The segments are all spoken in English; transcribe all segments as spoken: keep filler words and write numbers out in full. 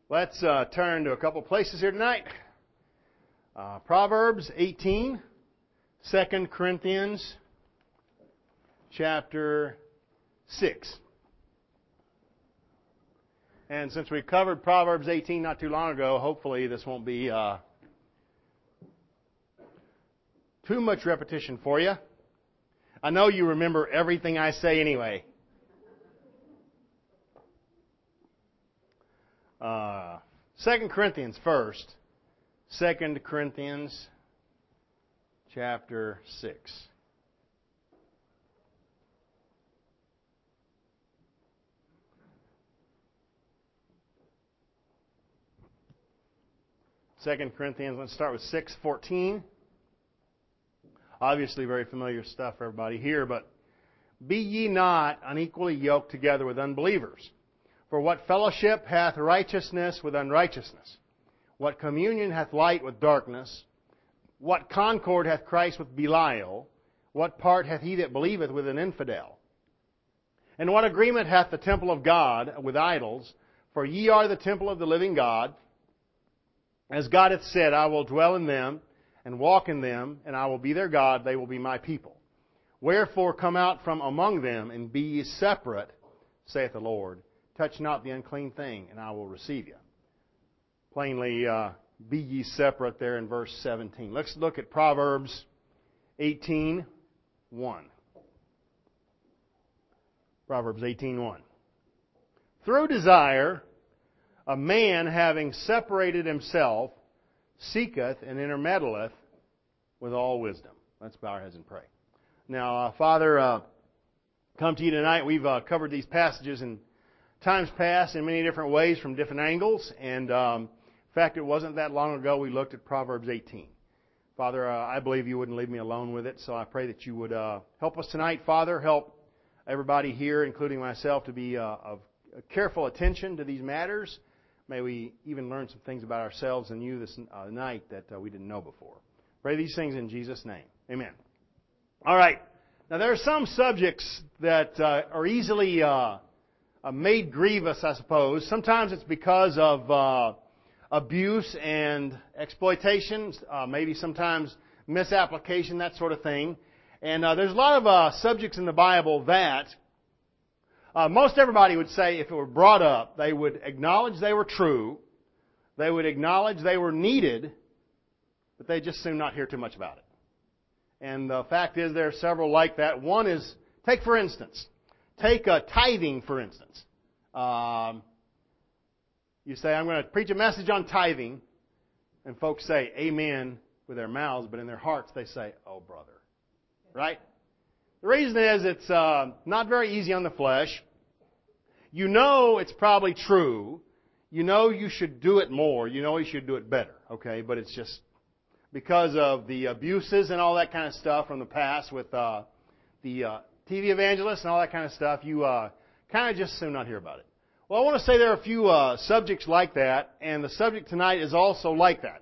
Let's uh, turn to a couple places here tonight. Uh, Proverbs eighteen, Second Corinthians chapter six. And since we covered Proverbs eighteen not too long ago, hopefully this won't be uh, too much repetition for you. I know you remember everything I say anyway. Uh, Second Corinthians first. Second Corinthians chapter six. Second Corinthians, let's start with six fourteen. Obviously very familiar stuff for everybody here, but be ye not unequally yoked together with unbelievers. For what fellowship hath righteousness with unrighteousness? What communion hath light with darkness? What concord hath Christ with Belial? What part hath he that believeth with an infidel? And what agreement hath the temple of God with idols? For ye are the temple of the living God. As God hath said, I will dwell in them, and walk in them, and I will be their God, they will be my people. Wherefore come out from among them, and be ye separate, saith the Lord. Touch not the unclean thing, and I will receive you. Plainly, uh, be ye separate there in verse seventeen. Let's look at Proverbs eighteen one. Proverbs eighteen one. Through desire, a man having separated himself seeketh and intermeddleth with all wisdom. Let's bow our heads and pray. Now, uh, Father, uh, come to you tonight. We've uh, covered these passages in times past in many different ways from different angles. And um, in fact, it wasn't that long ago we looked at Proverbs eighteen. Father, uh, I believe you wouldn't leave me alone with it. So I pray that you would uh, help us tonight. Father, help everybody here, including myself, to be uh, of careful attention to these matters. May we even learn some things about ourselves and you this uh, night that uh, we didn't know before. Pray these things in Jesus' name. Amen. All right. Now, there are some subjects that uh, are easily uh, uh, made grievous, I suppose. Sometimes it's because of uh, abuse and exploitation, uh, maybe sometimes misapplication, that sort of thing. And uh, there's a lot of uh, subjects in the Bible that Uh, most everybody would say if it were brought up, they would acknowledge they were true, they would acknowledge they were needed, but they'd just soon not hear too much about it. And the fact is there are several like that. One is, take for instance, take uh, tithing for instance. Um, you say, I'm going to preach a message on tithing, and folks say amen with their mouths, but in their hearts they say, oh brother. Right? The reason is it's uh, not very easy on the flesh. You know it's probably true. You know you should do it more. You know you should do it better. Okay, but it's just because of the abuses and all that kind of stuff from the past with uh, the uh, T V evangelists and all that kind of stuff, you uh, kind of just soon not hear about it. Well, I want to say there are a few uh, subjects like that, and the subject tonight is also like that.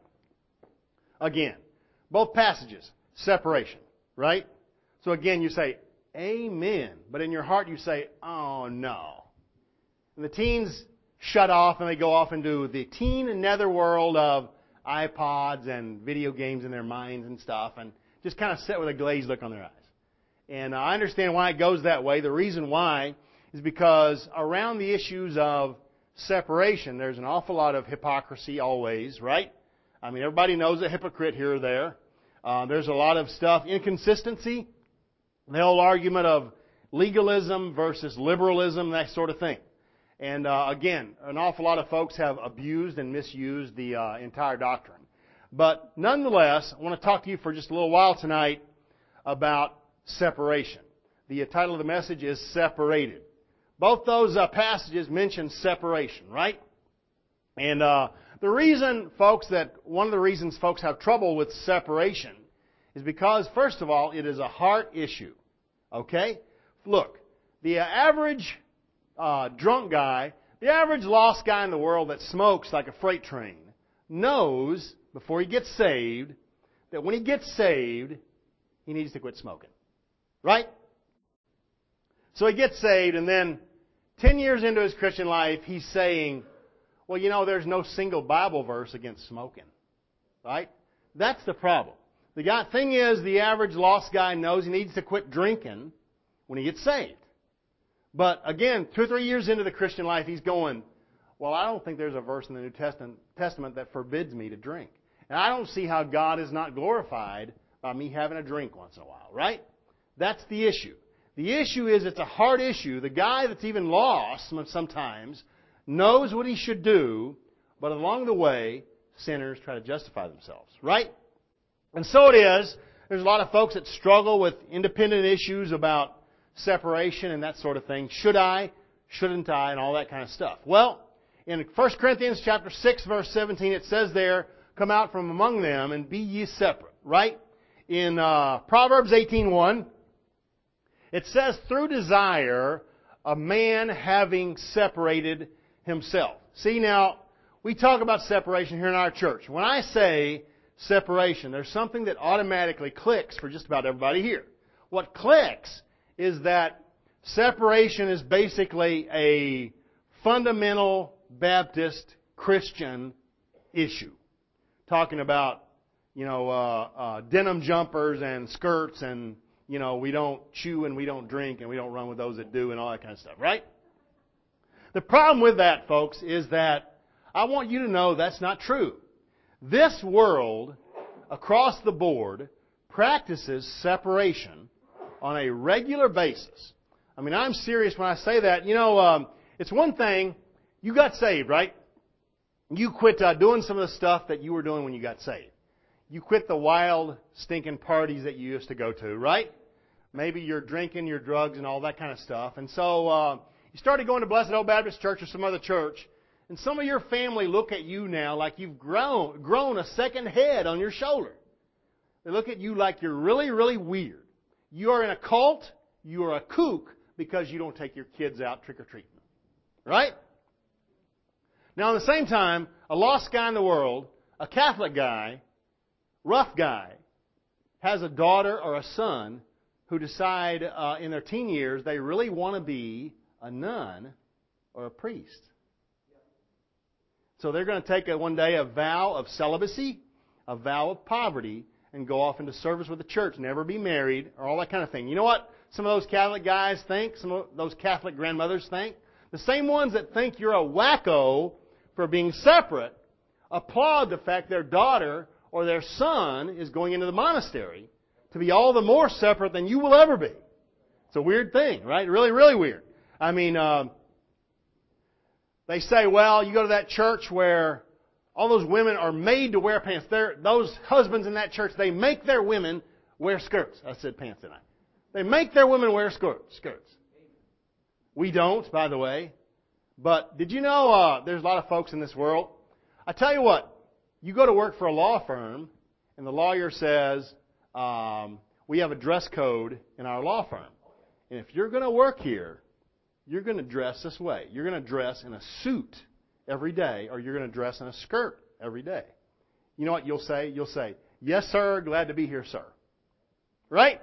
Again, both passages, separation, right? So again, you say, amen. But in your heart you say, oh no. And the teens shut off and they go off into the teen netherworld of iPods and video games in their minds and stuff and just kind of sit with a glazed look on their eyes. And I understand why it goes that way. The reason why is because around the issues of separation, there's an awful lot of hypocrisy always, right? I mean, everybody knows a hypocrite here or there. Uh, there's a lot of stuff, inconsistency. The whole argument of legalism versus liberalism, that sort of thing. And uh, again, an awful lot of folks have abused and misused the uh, entire doctrine. But nonetheless, I want to talk to you for just a little while tonight about separation. The uh, title of the message is Separated. Both those uh, passages mention separation, right? And uh, the reason, folks, that one of the reasons folks have trouble with separation is because, first of all, it is a heart issue. Okay? Look, the average uh, drunk guy, the average lost guy in the world that smokes like a freight train knows, before he gets saved, that when he gets saved, he needs to quit smoking. Right? So he gets saved, and then ten years into his Christian life, he's saying, Well, you know, there's no single Bible verse against smoking. Right? That's the problem. The guy, thing is, the average lost guy knows he needs to quit drinking when he gets saved. But again, two or three years into the Christian life, he's going, well, I don't think there's a verse in the New Testament, Testament that forbids me to drink. And I don't see how God is not glorified by me having a drink once in a while, right? That's the issue. The issue is it's a hard issue. The guy that's even lost sometimes knows what he should do, but along the way, sinners try to justify themselves, right? And so it is. There's a lot of folks that struggle with independent issues about separation and that sort of thing. Should I? Shouldn't I? And all that kind of stuff. Well, in First Corinthians chapter six, verse seventeen, it says there, come out from among them and be ye separate, right? In uh, Proverbs eighteen one, it says, through desire, a man having separated himself. See, now, we talk about separation here in our church. When I say separation, there's something that automatically clicks for just about everybody here. What clicks is that separation is basically a fundamental Baptist Christian issue. Talking about, you know, uh, uh, denim jumpers and skirts and, you know, we don't chew and we don't drink and we don't run with those that do and all that kind of stuff, right? The problem with that, folks, is that I want you to know that's not true. This world, across the board, practices separation on a regular basis. I mean, I'm serious when I say that. You know, um, it's one thing, you got saved, right? You quit uh, doing some of the stuff that you were doing when you got saved. You quit the wild, stinking parties that you used to go to, right? Maybe you're drinking, your drugs, and all that kind of stuff. And so uh, you started going to Blessed Old Baptist Church or some other church, and some of your family look at you now like you've grown, grown a second head on your shoulder. They look at you like you're really, really weird. You are in a cult, you are a kook because you don't take your kids out trick-or-treating. Right? Now, at the same time, a lost guy in the world, a Catholic guy, rough guy, has a daughter or a son who decide uh, in their teen years they really want to be a nun or a priest. So they're going to take a, one day a vow of celibacy, a vow of poverty, and go off into service with the church, never be married, or all that kind of thing. You know what some of those Catholic guys think? Some of those Catholic grandmothers think? The same ones that think you're a wacko for being separate applaud the fact their daughter or their son is going into the monastery to be all the more separate than you will ever be. It's a weird thing, right? Really, really weird. I mean, uh, they say, well, you go to that church where all those women are made to wear pants. They're, those husbands in that church, they make their women wear skirts. I said pants, didn't I? They make their women wear skirts. skirts. We don't, by the way. But did you know uh, there's a lot of folks in this world? I tell you what, you go to work for a law firm, and the lawyer says, um, we have a dress code in our law firm. And if you're going to work here, you're going to dress this way. You're going to dress in a suit every day, or you're going to dress in a skirt every day. You know what you'll say? You'll say, yes, sir, glad to be here, sir. Right?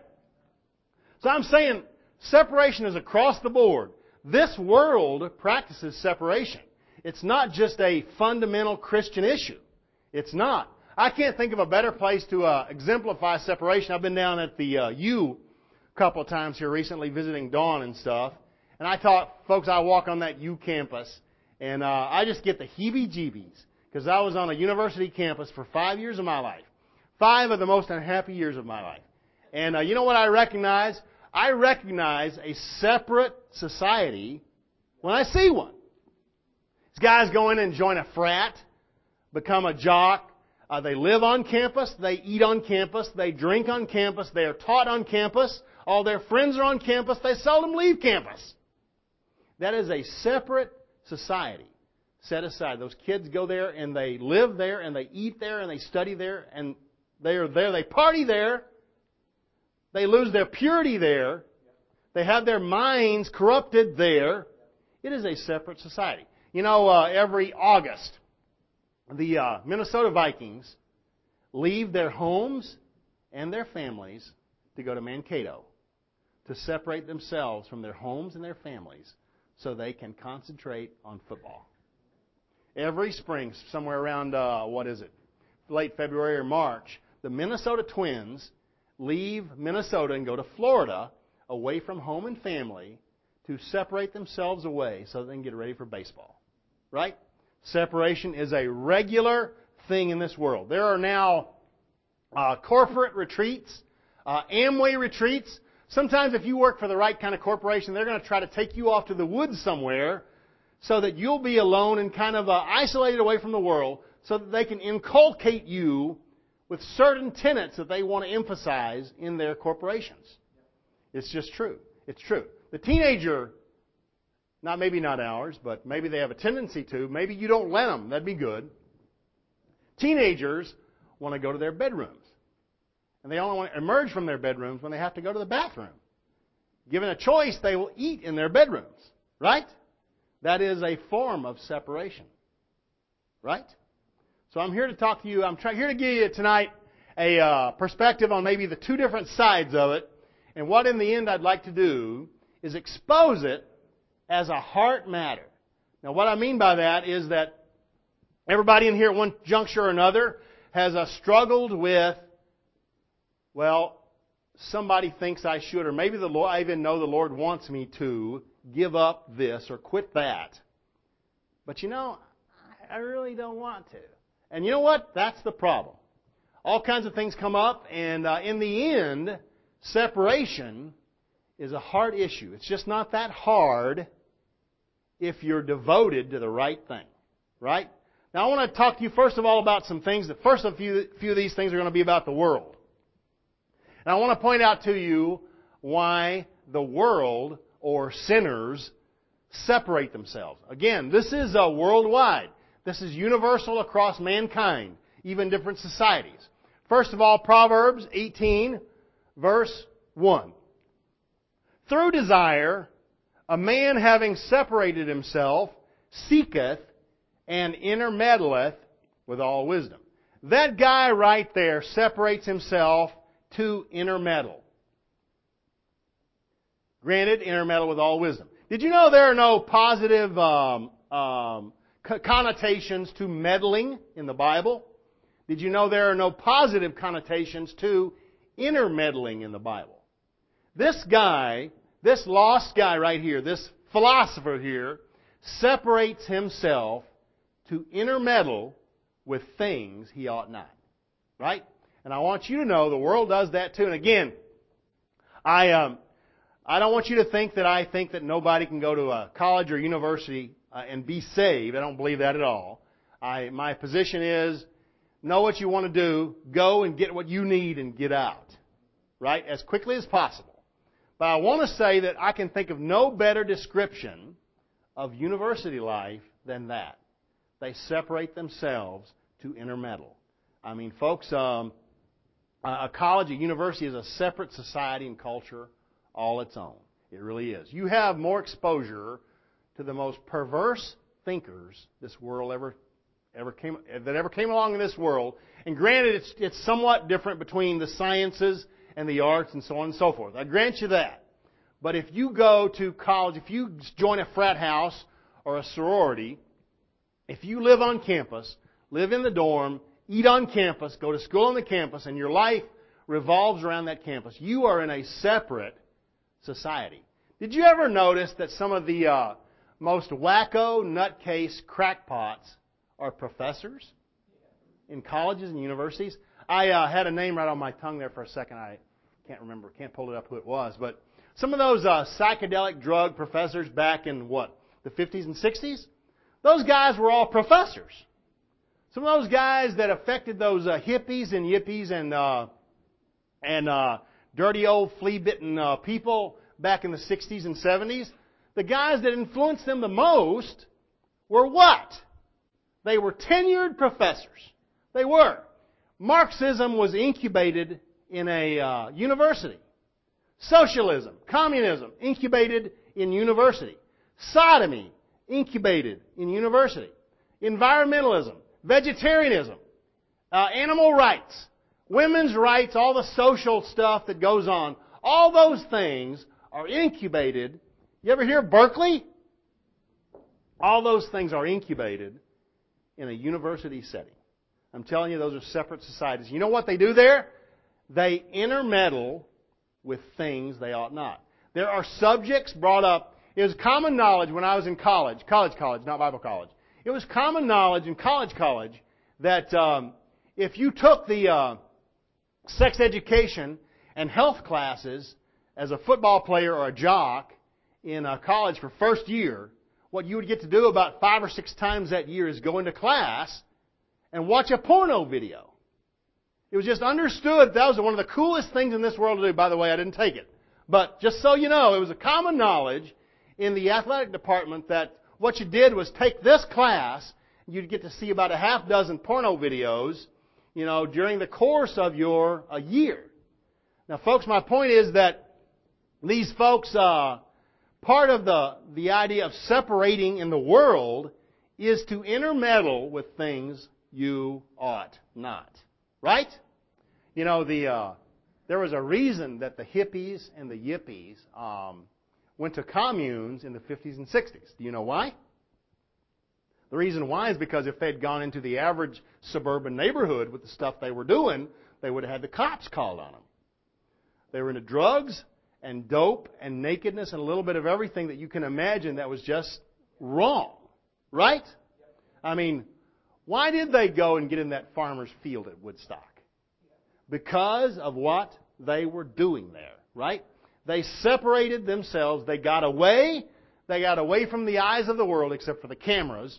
So I'm saying separation is across the board. This world practices separation. It's not just a fundamental Christian issue. It's not. I can't think of a better place to uh, exemplify separation. I've been down at the uh, U a couple of times here recently visiting Dawn and stuff. And I taught folks, I walk on that U campus, and uh, I just get the heebie-jeebies because I was on a university campus for five years of my life. Five of the most unhappy years of my life. And uh, you know what I recognize? I recognize a separate society when I see one. These guys go in and join a frat, become a jock. Uh, they live on campus. They eat on campus. They drink on campus. They are taught on campus. All their friends are on campus. They seldom leave campus. That is a separate society set aside. Those kids go there and they live there and they eat there and they study there and they are there. They party there. They lose their purity there. They have their minds corrupted there. It is a separate society. You know, uh, every August, the uh, Minnesota Vikings leave their homes and their families to go to Mankato to separate themselves from their homes and their families so they can concentrate on football. Every spring, somewhere around, uh, what is it, late February or March, the Minnesota Twins leave Minnesota and go to Florida, away from home and family, to separate themselves away so they can get ready for baseball. Right? Separation is a regular thing in this world. There are now uh, corporate retreats, uh, Amway retreats. Sometimes if you work for the right kind of corporation, they're going to try to take you off to the woods somewhere so that you'll be alone and kind of uh, isolated away from the world so that they can inculcate you with certain tenets that they want to emphasize in their corporations. It's just true. It's true. The teenager, not maybe not ours, but maybe they have a tendency to. Maybe you don't let them. That'd be good. Teenagers want to go to their bedrooms. And they only want to emerge from their bedrooms when they have to go to the bathroom. Given a choice, they will eat in their bedrooms. Right? That is a form of separation. Right? So I'm here to talk to you. I'm try, here to give you tonight a uh, perspective on maybe the two different sides of it. And what in the end I'd like to do is expose it as a heart matter. Now what I mean by that is that everybody in here at one juncture or another has uh, struggled with, well, somebody thinks I should, or maybe the Lord, I even know the Lord wants me to give up this or quit that. But you know, I really don't want to. And you know what? That's the problem. All kinds of things come up, and uh, in the end, separation is a hard issue. It's just not that hard if you're devoted to the right thing. Right? Now I want to talk to you first of all about some things. The first of a few, few of these things are going to be about the world. And I want to point out to you why the world or sinners separate themselves. Again, this is a worldwide. This is universal across mankind, even different societies. First of all, Proverbs eighteen, verse one. Through desire, a man having separated himself seeketh and intermeddleth with all wisdom. That guy right there separates himself to intermeddle. Granted, intermeddle with all wisdom. Did you know there are no positive um, um, connotations to meddling in the Bible? Did you know there are no positive connotations to intermeddling in the Bible? This guy, this lost guy right here, this philosopher here, separates himself to intermeddle with things he ought not. Right? And I want you to know the world does that too. And again, I um, I don't want you to think that I think that nobody can go to a college or university uh, and be saved. I don't believe that at all. I my position is, know what you want to do, go and get what you need and get out. Right? As quickly as possible. But I want to say that I can think of no better description of university life than that. They separate themselves to intermeddle. I mean, folks, um, a college, a university is a separate society and culture all its own. It really is. You have more exposure to the most perverse thinkers this world ever ever came that ever came along in this world. And granted, it's it's somewhat different between the sciences and the arts and so on and so forth. I grant you that. But if you go to college, if you join a frat house or a sorority, if you live on campus, live in the dorm, eat on campus, go to school on the campus, and your life revolves around that campus, you are in a separate society. Did you ever notice that some of the uh, most wacko, nutcase crackpots are professors in colleges and universities? I uh, had a name right on my tongue there for a second. I can't remember, can't pull it up who it was. But some of those uh, psychedelic drug professors back in, what, the fifties and sixties? Those guys were all professors. Some of those guys that affected those uh, hippies and yippies and uh, and uh, dirty old flea-bitten uh, people back in the sixties and seventies, the guys that influenced them the most were what? They were tenured professors. They were. Marxism was incubated in a uh, university. Socialism, communism, incubated in university. Sodomy, incubated in university. Environmentalism, vegetarianism, uh, animal rights, women's rights, all the social stuff that goes on, all those things are incubated. You ever hear Berkeley? All those things are incubated in a university setting. I'm telling you, those are separate societies. You know what they do there? They intermeddle with things they ought not. There are subjects brought up. It was common knowledge when I was in college, college, college, not Bible college. It was common knowledge in college, college, that um, if you took the uh, sex education and health classes as a football player or a jock in uh, college for first year, what you would get to do about five or six times that year is go into class and watch a porno video. It was just understood that was one of the coolest things in this world to do. By the way, I didn't take it. But just so you know, it was a common knowledge in the athletic department that what you did was take this class, you'd get to see about a half dozen porno videos, you know, during the course of your a year. Now, folks, my point is that these folks, uh, part of the, the idea of separating in the world is to intermeddle with things you ought not. Right? You know, the uh, there was a reason that the hippies and the yippies um, went to communes in the fifties and sixties. Do you know why? The reason why is because if they'd gone into the average suburban neighborhood with the stuff they were doing, they would have had the cops called on them. They were into drugs and dope and nakedness and a little bit of everything that you can imagine that was just wrong. Right? I mean, why did they go and get in that farmer's field at Woodstock? Because of what they were doing there, right? They separated themselves. They got away. They got away from the eyes of the world, except for the cameras,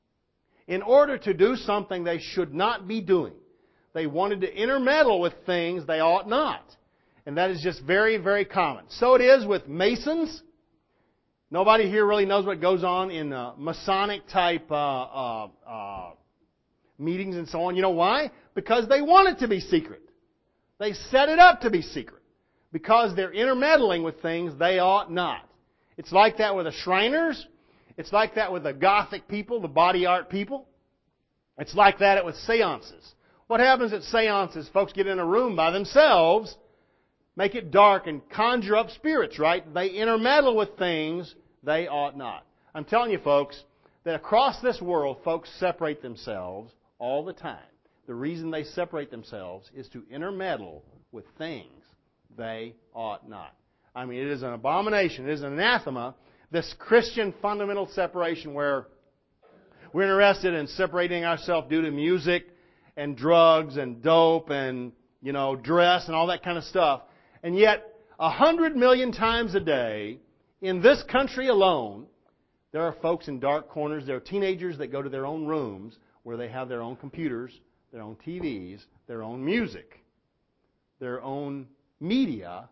in order to do something they should not be doing. They wanted to intermeddle with things they ought not. And that is just very, very common. So it is with Masons. Nobody here really knows what goes on in uh, Masonic type uh, uh, uh, meetings and so on. You know why? Because they want it to be secret. They set it up to be secret. Because they're intermeddling with things they ought not. It's like that with the Shriners. It's like that with the Gothic people, the body art people. It's like that with seances. What happens at seances? Folks get in a room by themselves, make it dark, and conjure up spirits, right? They intermeddle with things they ought not. I'm telling you, folks, that across this world, folks separate themselves all the time. The reason they separate themselves is to intermeddle with things they ought not. I mean, it is an abomination. It is an anathema, this Christian fundamental separation where we're interested in separating ourselves due to music and drugs and dope and, you know, dress and all that kind of stuff. And yet, a hundred million times a day, in this country alone, there are folks in dark corners. There are teenagers that go to their own rooms where they have their own computers, their own T Vs, their own music, their own media,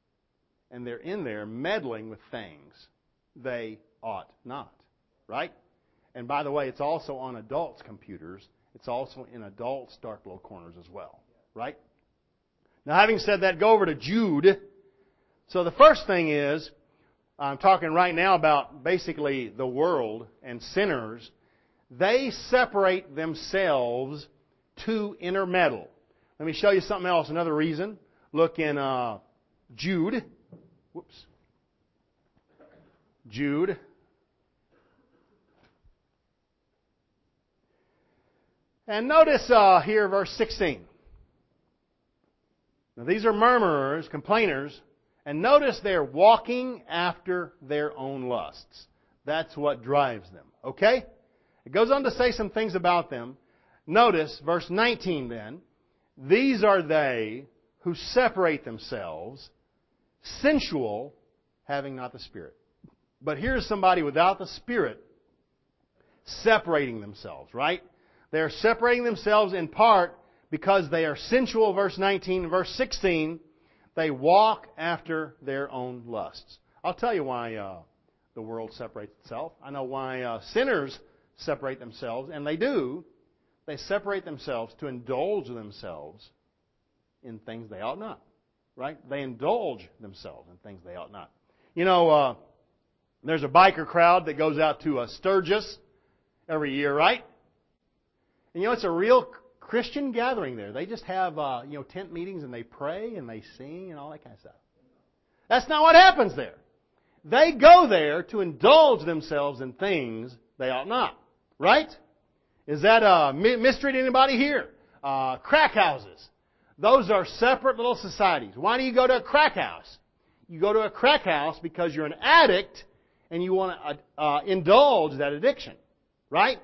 and they're in there meddling with things they ought not. Right? And by the way, it's also on adults' computers. It's also in adults' dark little corners as well. Right? Now, having said that, go over to Jude. So the first thing is, I'm talking right now about basically the world and sinners. They separate themselves to intermeddle. Let me show you something else, another reason. Look in uh, Jude. Whoops. Jude. And notice uh, here, verse sixteen. Now, these are murmurers, complainers, and notice they're walking after their own lusts. That's what drives them. Okay? It goes on to say some things about them. Notice, verse nineteen then, these are they who separate themselves, sensual, having not the Spirit. But here's somebody without the Spirit separating themselves, right? They're separating themselves in part because they are sensual, verse nineteen. Verse sixteen, they walk after their own lusts. I'll tell you why uh, the world separates itself. I know why uh, sinners separate themselves, and they do. They separate themselves to indulge themselves in things they ought not. Right? They indulge themselves in things they ought not. You know, uh, there's a biker crowd that goes out to uh, Sturgis every year, right? And you know, it's a real Christian gathering there. They just have, uh, you know, tent meetings and they pray and they sing and all that kind of stuff. That's not what happens there. They go there to indulge themselves in things they ought not. Right? Is that a mystery to anybody here? Uh, crack houses. Those are separate little societies. Why do you go to a crack house? You go to a crack house because you're an addict and you want to uh, indulge that addiction. Right?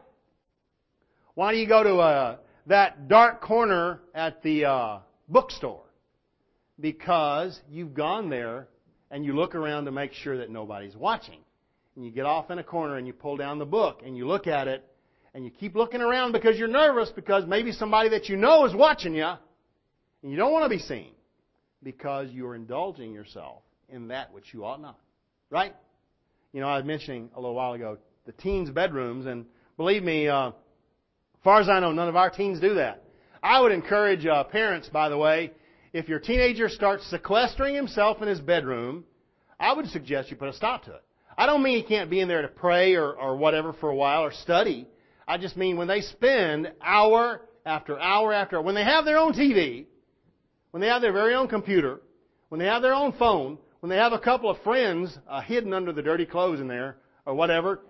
Why do you go to uh, that dark corner at the uh, bookstore? Because you've gone there and you look around to make sure that nobody's watching. And you get off in a corner and you pull down the book and you look at it and you keep looking around because you're nervous because maybe somebody that you know is watching you and you don't want to be seen because you're indulging yourself in that which you ought not. Right? You know, I was mentioning a little while ago the teens' bedrooms, and believe me, uh, as far as I know, none of our teens do that. I would encourage uh, parents, by the way, if your teenager starts sequestering himself in his bedroom, I would suggest you put a stop to it. I don't mean he can't be in there to pray or, or whatever for a while or study. I just mean when they spend hour after hour after hour, when they have their own T V, when they have their very own computer, when they have their own phone, when they have a couple of friends uh, hidden under the dirty clothes in there or whatever,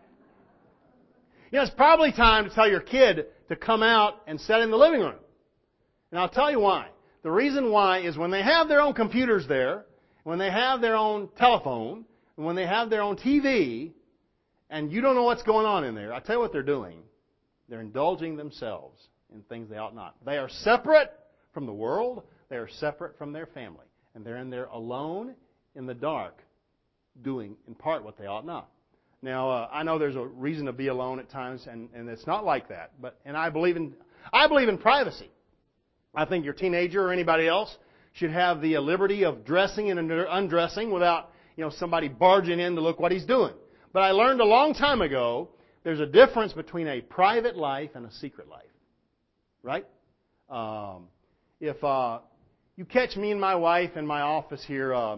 you know, it's probably time to tell your kid to come out and sit in the living room. And I'll tell you why. The reason why is when they have their own computers there, when they have their own telephone, and when they have their own T V, and you don't know what's going on in there, I'll tell you what they're doing. They're indulging themselves in things they ought not. They are separate from the world. They are separate from their family. And they're in there alone in the dark doing, in part, what they ought not. Now, uh, I know there's a reason to be alone at times, and, and it's not like that. But and I believe in I believe in privacy. I think your teenager or anybody else should have the liberty of dressing and undressing without, you know, somebody barging in to look what he's doing. But I learned a long time ago there's a difference between a private life and a secret life. Right? Um, if uh, you catch me and my wife in my office here uh,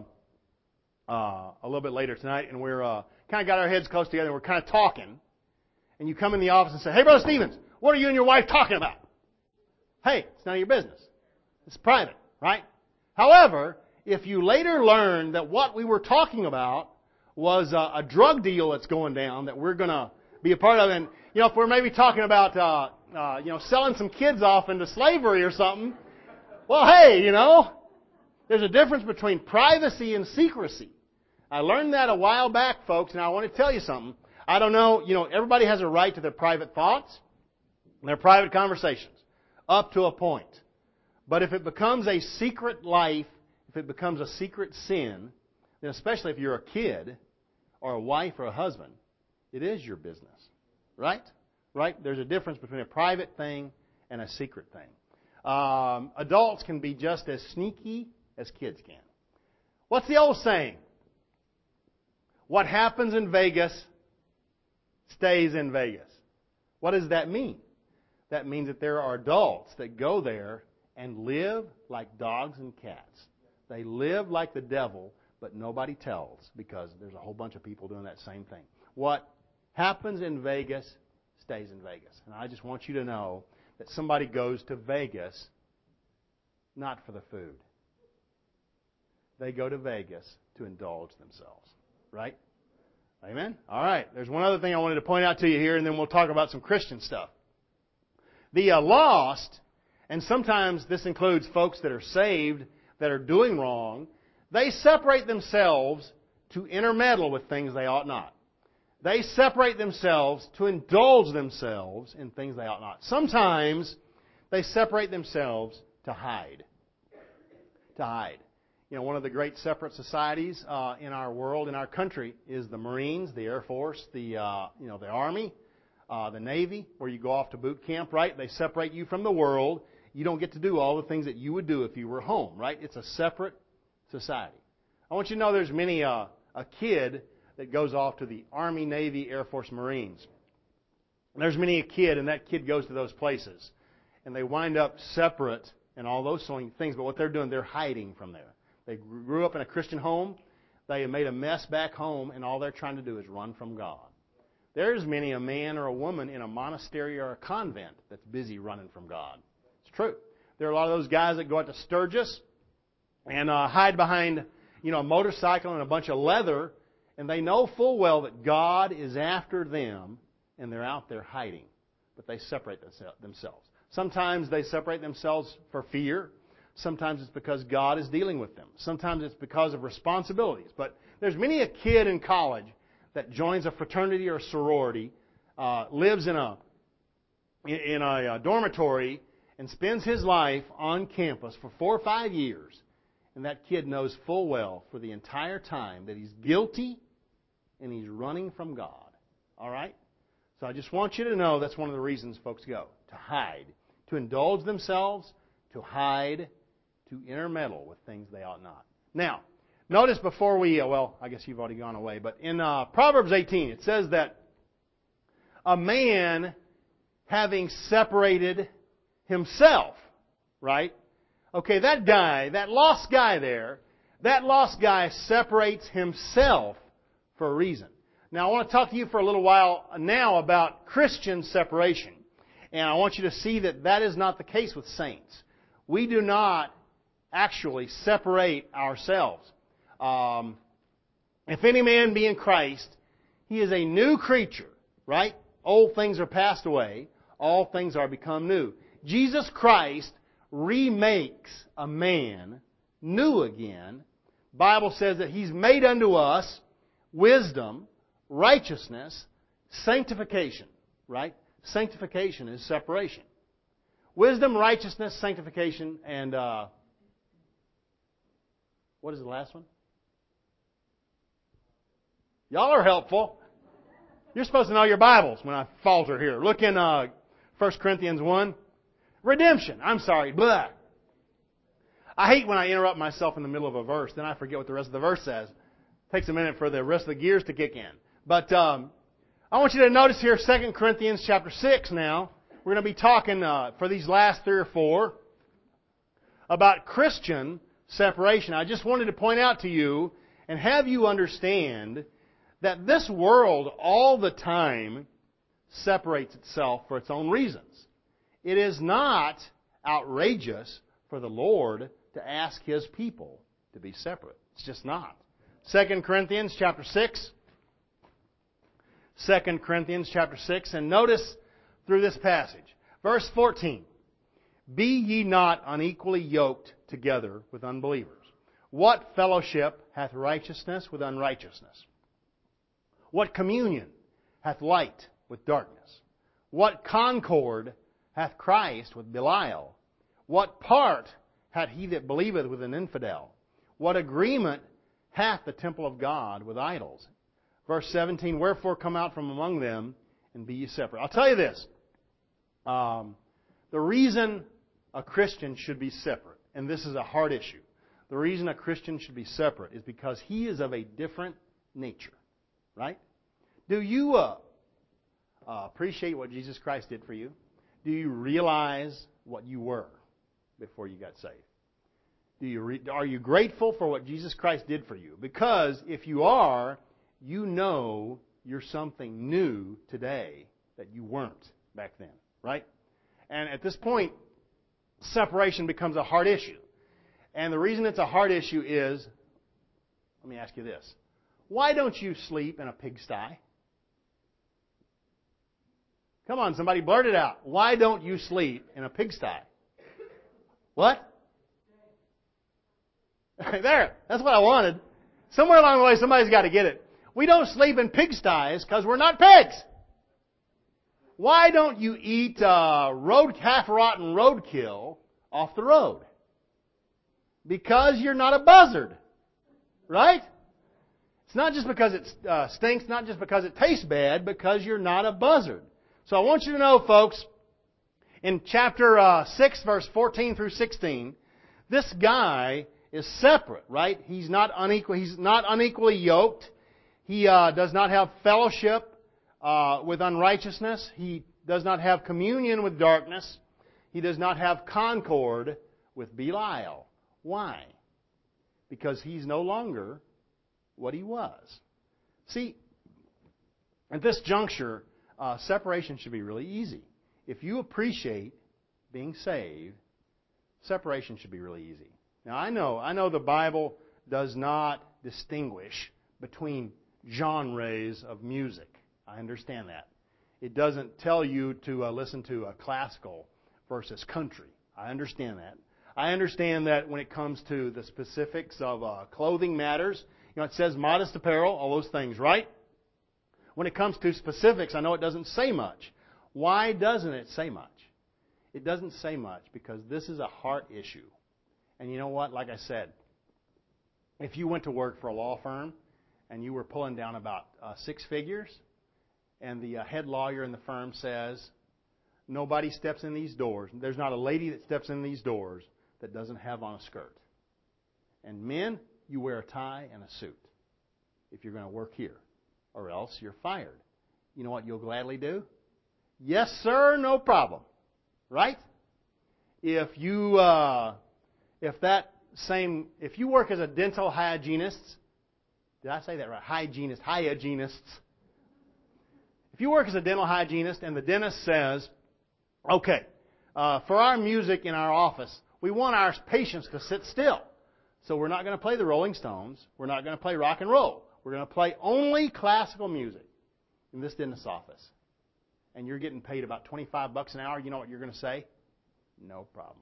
uh, a little bit later tonight, and we're uh, kind of got our heads close together, and we're kind of talking, and you come in the office and say, "Hey, Brother Stevens, what are you and your wife talking about?" Hey, it's none of your business. It's private, right? However, if you later learn that what we were talking about was a, a drug deal that's going down that we're going to be a part of, and you know, if we're maybe talking about uh, uh, you know selling some kids off into slavery or something, well, hey, you know, there's a difference between privacy and secrecy. I learned that a while back, folks, and I want to tell you something. I don't know, you know, everybody has a right to their private thoughts and their private conversations. Up to a point. But if it becomes a secret life, if it becomes a secret sin, then especially if you're a kid or a wife or a husband, it is your business. Right? Right? There's a difference between a private thing and a secret thing. Um, adults can be just as sneaky as kids can. What's the old saying? What happens in Vegas stays in Vegas. What does that mean? That means that there are adults that go there and live like dogs and cats. They live like the devil, but nobody tells because there's a whole bunch of people doing that same thing. What happens in Vegas stays in Vegas. And I just want you to know that somebody goes to Vegas not for the food. They go to Vegas to indulge themselves. Right? Amen? All right. There's one other thing I wanted to point out to you here, and then we'll talk about some Christian stuff. The uh, lost, and sometimes this includes folks that are saved, that are doing wrong, they separate themselves to intermeddle with things they ought not. They separate themselves to indulge themselves in things they ought not. Sometimes they separate themselves to hide. To hide. You know, one of the great separate societies uh, in our world, in our country, is the Marines, the Air Force, the uh, you know the Army. Uh, the Navy, where you go off to boot camp, right? They separate you from the world. You don't get to do all the things that you would do if you were home, right? It's a separate society. I want you to know there's many uh, a kid that goes off to the Army, Navy, Air Force, Marines. And there's many a kid, and that kid goes to those places. And they wind up separate and all those sort of things, but what they're doing, they're hiding from there. They grew up in a Christian home. They made a mess back home, and all they're trying to do is run from God. There's many a man or a woman in a monastery or a convent that's busy running from God. It's true. There are a lot of those guys that go out to Sturgis and uh, hide behind, you know, a motorcycle and a bunch of leather, and they know full well that God is after them, and they're out there hiding. but they separate themselves. Sometimes they separate themselves for fear. Sometimes it's because God is dealing with them. Sometimes it's because of responsibilities. But there's many a kid in college that joins a fraternity or a sorority, uh, lives in a in a, a dormitory, and spends his life on campus for four or five years. And that kid knows full well for the entire time that he's guilty and he's running from God. All right? So I just want you to know that's one of the reasons folks go. To hide. To indulge themselves. To hide. To intermeddle with things they ought not. Now, notice before we, well, I guess you've already gone away, but in uh, Proverbs eighteen, it says that a man having separated himself, right? Okay, that guy, that lost guy there, that lost guy separates himself for a reason. Now, I want to talk to you for a little while now about Christian separation. And I want you to see that that is not the case with saints. We do not actually separate ourselves. Um, if any man be in Christ, he is a new creature, right? Old things are passed away. All things are become new. Jesus Christ remakes a man new again. The Bible says that He's made unto us wisdom, righteousness, sanctification, right? Sanctification is separation. Wisdom, righteousness, sanctification, and uh, what is the last one? Y'all are helpful. You're supposed to know your Bibles when I falter here. Look in uh, First Corinthians one. Redemption. I'm sorry. Blah. I hate when I interrupt myself in the middle of a verse. Then I forget what the rest of the verse says. It takes a minute for the rest of the gears to kick in. But um, I want you to notice here Second Corinthians chapter six now. We're going to be talking uh, for these last three or four about Christian separation. I just wanted to point out to you and have you understand that this world all the time separates itself for its own reasons. It is not outrageous for the Lord to ask His people to be separate. It's just not. Second Corinthians chapter six. Second Corinthians chapter six. And notice through this passage. Verse fourteen. Be ye not unequally yoked together with unbelievers. What fellowship hath righteousness with unrighteousness? What communion hath light with darkness? What concord hath Christ with Belial? What part hath he that believeth with an infidel? What agreement hath the temple of God with idols? Verse seventeen, wherefore come out from among them and be ye separate. I'll tell you this. Um, the reason a Christian should be separate, and this is a hard issue, the reason a Christian should be separate is because he is of a different nature. Right? Do you uh, uh, appreciate what Jesus Christ did for you? Do you realize what you were before you got saved? Do you re- are you grateful for what Jesus Christ did for you? Because if you are, you know you're something new today that you weren't back then. Right? And at this point, separation becomes a hard issue. And the reason it's a hard issue is, let me ask you this. Why don't you sleep in a pigsty? Come on, somebody blurt it out. Why don't you sleep in a pigsty? What? There. That's what I wanted. Somewhere along the way, somebody's got to get it. We don't sleep in pigsties because we're not pigs. Why don't you eat uh, road half-rotten roadkill off the road? Because you're not a buzzard. Right? It's not just because it uh, stinks, not just because it tastes bad, because you're not a buzzard. So I want you to know, folks, in chapter uh, six, verse fourteen through sixteen, this guy is separate, right? He's not unequal. He's not unequally yoked. He uh, does not have fellowship uh, with unrighteousness. He does not have communion with darkness. He does not have concord with Belial. Why? Because he's no longer what he was. See, at this juncture, uh, separation should be really easy. If you appreciate being saved, separation should be really easy. Now, I know, I know the Bible does not distinguish between genres of music. I understand that. It doesn't tell you to uh, listen to a classical versus country. I understand that. I understand that when it comes to the specifics of uh, clothing matters, you know, it says modest apparel, all those things, right? When it comes to specifics, I know it doesn't say much. Why doesn't it say much? It doesn't say much because this is a heart issue. And you know what? Like I said, if you went to work for a law firm and you were pulling down about uh, six figures, and the uh, head lawyer in the firm says, nobody steps in these doors. There's not a lady that steps in these doors that doesn't have on a skirt. And men, you wear a tie and a suit if you're going to work here, or else you're fired. You know what you'll gladly do? Yes, sir, no problem. Right? If you, uh, if that same, if you work as a dental hygienist, did I say that right? Hygienist, hygienists. If you work as a dental hygienist and the dentist says, okay, uh, for our music in our office, we want our patients to sit still. So we're not going to play the Rolling Stones. We're not going to play rock and roll. We're going to play only classical music in this dentist's office. And you're getting paid about twenty-five bucks an hour. You know what you're going to say? No problem.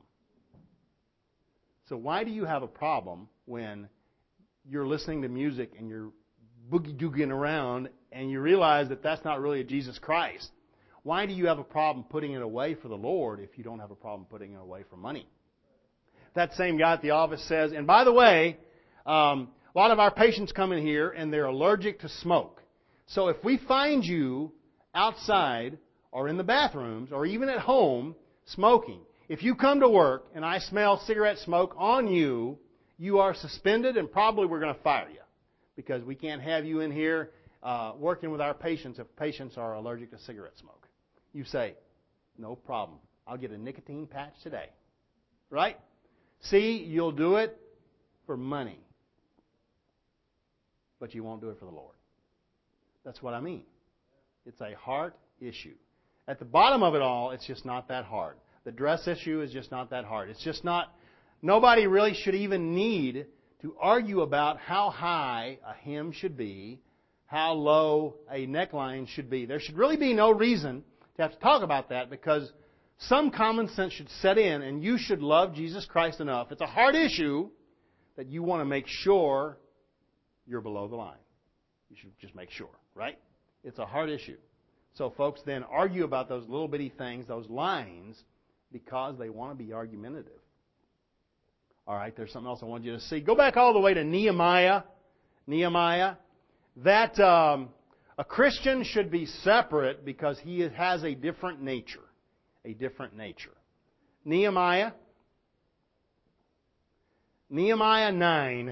So why do you have a problem when you're listening to music and you're boogie-doogieing around and you realize that that's not really a Jesus Christ? Why do you have a problem putting it away for the Lord if you don't have a problem putting it away for money? That same guy at the office says, and by the way, um, a lot of our patients come in here and they're allergic to smoke. So if we find you outside or in the bathrooms or even at home smoking, if you come to work and I smell cigarette smoke on you, you are suspended and probably we're going to fire you because we can't have you in here uh, working with our patients if patients are allergic to cigarette smoke. You say, no problem. I'll get a nicotine patch today. Right? See, you'll do it for money, but you won't do it for the Lord. That's what I mean. It's a heart issue. At the bottom of it all, it's just not that hard. The dress issue is just not that hard. It's just not, nobody really should even need to argue about how high a hem should be, how low a neckline should be. There should really be no reason to have to talk about that because some common sense should set in and you should love Jesus Christ enough. It's a hard issue that you want to make sure you're below the line. You should just make sure, right? It's a hard issue. So folks then argue about those little bitty things, those lines, because they want to be argumentative. All right, there's something else I want you to see. Go back all the way to Nehemiah. Nehemiah. That um, a Christian should be separate because he has a different nature. A different nature. Nehemiah. Nehemiah nine.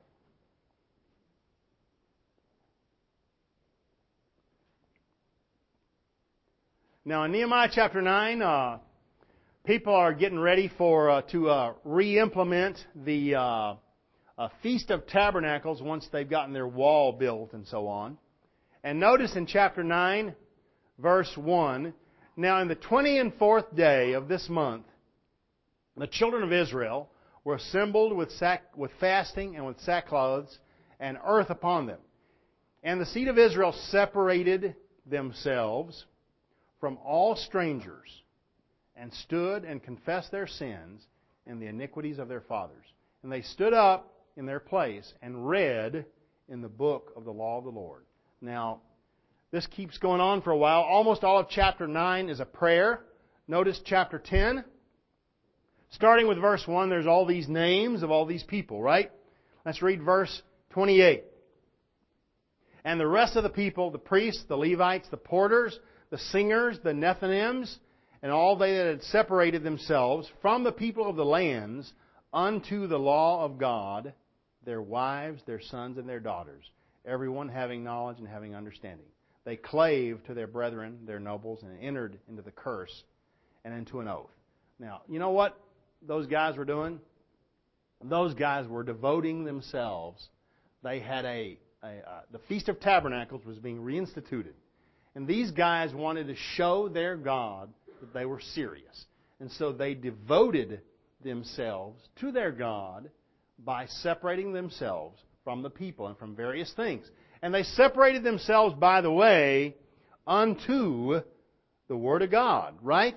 Now in Nehemiah chapter nine, uh, people are getting ready for uh, to uh, re-implement the uh, uh, Feast of Tabernacles once they've gotten their wall built and so on. And notice in chapter nine, verse one, now in the twenty and fourth day of this month, the children of Israel were assembled with sack, with fasting and with sackcloths and earth upon them. And the seed of Israel separated themselves from all strangers, and stood and confessed their sins and the iniquities of their fathers. And they stood up in their place and read in the book of the law of the Lord. Now, this keeps going on for a while. Almost all of chapter nine is a prayer. Notice chapter ten. Starting with verse one, there's all these names of all these people, right? Let's read verse twenty-eight. And the rest of the people, the priests, the Levites, the porters, the singers, the Nethinims, and all they that had separated themselves from the people of the lands unto the law of God, their wives, their sons, and their daughters, everyone having knowledge and having understanding. They clave to their brethren, their nobles, and entered into the curse and into an oath. Now, you know what those guys were doing? Those guys were devoting themselves. They had a, a uh, the Feast of Tabernacles was being reinstituted. And these guys wanted to show their God that they were serious. And so they devoted themselves to their God by separating themselves from the people and from various things. And they separated themselves, by the way, unto the Word of God, right?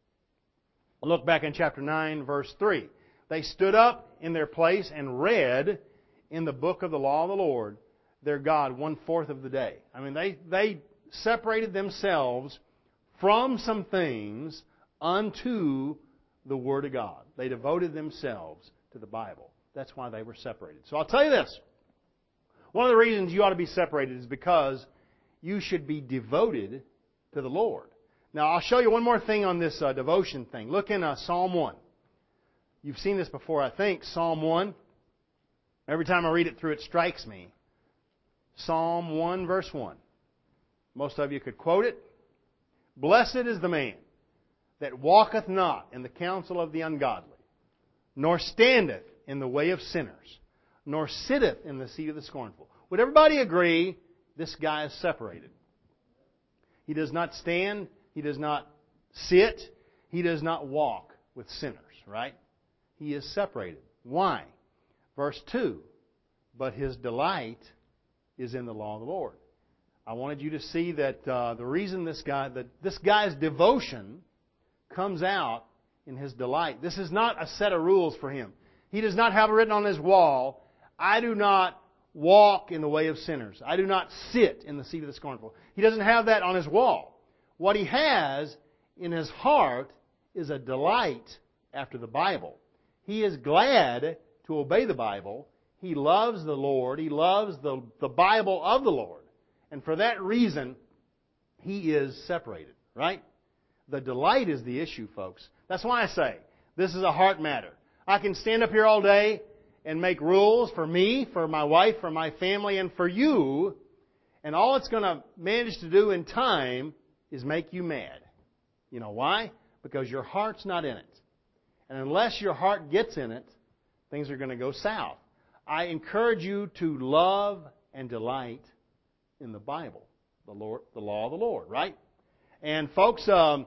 Look back in chapter nine, verse three. They stood up in their place and read in the book of the law of the Lord, their God, one-fourth of the day. I mean, they, they separated themselves from some things unto the Word of God. They devoted themselves to the Bible. That's why they were separated. So I'll tell you this. One of the reasons you ought to be separated is because you should be devoted to the Lord. Now, I'll show you one more thing on this uh, devotion thing. Look in uh, Psalm one. You've seen this before, I think. Psalm one. Every time I read it through, it strikes me. Psalm one, verse one. Most of you could quote it. Blessed is the man that walketh not in the counsel of the ungodly, nor standeth in the way of sinners, nor sitteth in the seat of the scornful. Would everybody agree this guy is separated? He does not stand, he does not sit, he does not walk with sinners, right? He is separated. Why? Verse two, but his delight is in the law of the Lord. I wanted you to see that uh, the reason this guy, that this guy's devotion comes out in his delight. This is not a set of rules for him. He does not have it written on his wall, I do not walk in the way of sinners. I do not sit in the seat of the scornful. He doesn't have that on his wall. What he has in his heart is a delight after the Bible. He is glad to obey the Bible. He loves the Lord. He loves the, the Bible of the Lord. And for that reason, he is separated, right? The delight is the issue, folks. That's why I say this is a heart matter. I can stand up here all day and make rules for me, for my wife, for my family, and for you, and all it's going to manage to do in time is make you mad. You know why? Because your heart's not in it. And unless your heart gets in it, things are going to go south. I encourage you to love and delight in the Bible, the Lord, the law of the Lord, right? And folks, um,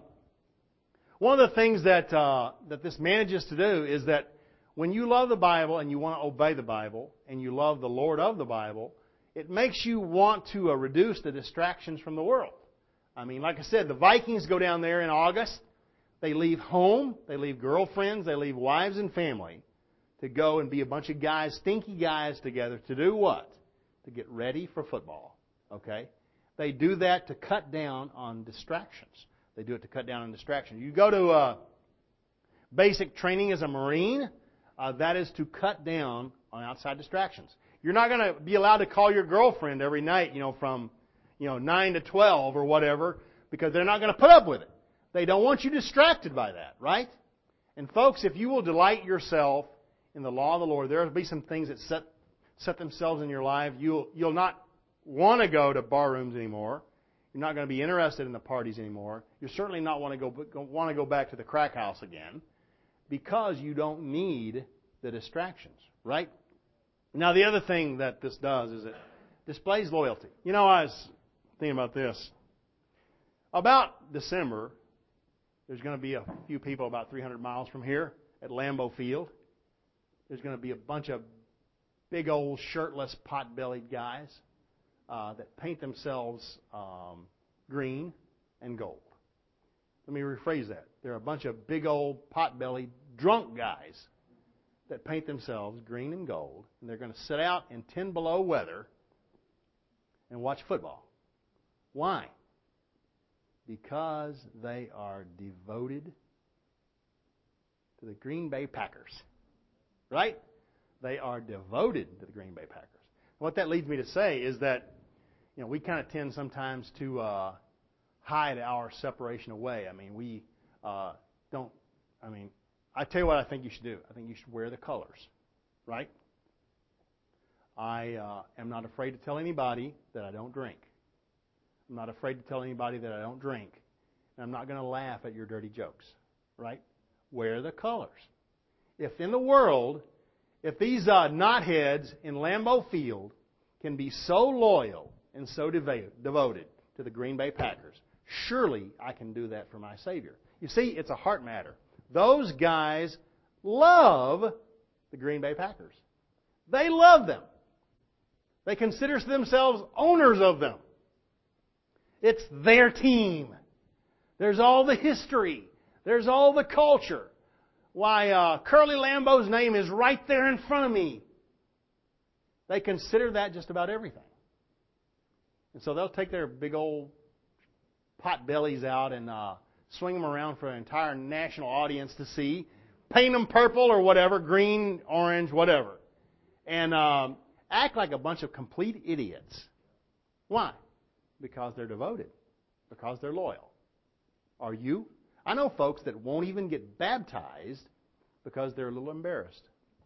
one of the things that uh, that this manages to do is that when you love the Bible and you want to obey the Bible and you love the Lord of the Bible, it makes you want to uh, reduce the distractions from the world. I mean, like I said, the Vikings go down there in August. They leave home, they leave girlfriends, they leave wives and family to go and be a bunch of guys, stinky guys together to do what? To get ready for football. Okay? They do that to cut down on distractions. They do it to cut down on distractions. You go to uh, basic training as a Marine, uh, that is to cut down on outside distractions. You're not going to be allowed to call your girlfriend every night, you know, from you know nine to twelve or whatever, because they're not going to put up with it. They don't want you distracted by that, right? And folks, if you will delight yourself in the law of the Lord, there will be some things that set set themselves in your life. You'll you'll not want to go to bar rooms anymore. You're not going to be interested in the parties anymore. You're certainly not want to go want to go back to the crack house again, because you don't need the distractions, right? Now, the other thing that this does is it displays loyalty. You know, I was thinking about this. About December, there's going to be a few people about three hundred miles from here at Lambeau Field. There's going to be a bunch of big old shirtless pot-bellied guys uh, that paint themselves um, green and gold. Let me rephrase that. They're a bunch of big old pot-bellied drunk guys that paint themselves green and gold, and they're going to sit out in ten below weather and watch football. Why? Because they are devoted to the Green Bay Packers. Right? They are devoted to the Green Bay Packers. What that leads me to say is that, you know, we kind of tend sometimes to uh, hide our separation away. I mean, we uh, don't, I mean, I tell you what I think you should do. I think you should wear the colors. Right? I uh, am not afraid to tell anybody that I don't drink. I'm not afraid to tell anybody that I don't drink. And I'm not going to laugh at your dirty jokes. Right? Wear the colors. If in the world, if these uh, knotheads in Lambeau Field can be so loyal and so dev- devoted to the Green Bay Packers, surely I can do that for my Savior. You see, it's a heart matter. Those guys love the Green Bay Packers. They love them. They consider themselves owners of them. It's their team. There's all the history. There's all the culture. Why, uh, Curly Lambeau's name is right there in front of me. They consider that just about everything. And so they'll take their big old pot bellies out and uh, swing them around for an entire national audience to see. Paint them purple or whatever, green, orange, whatever. And um, act like a bunch of complete idiots. Why? Because they're devoted. Because they're loyal. Are you? I know folks that won't even get baptized because they're a little embarrassed.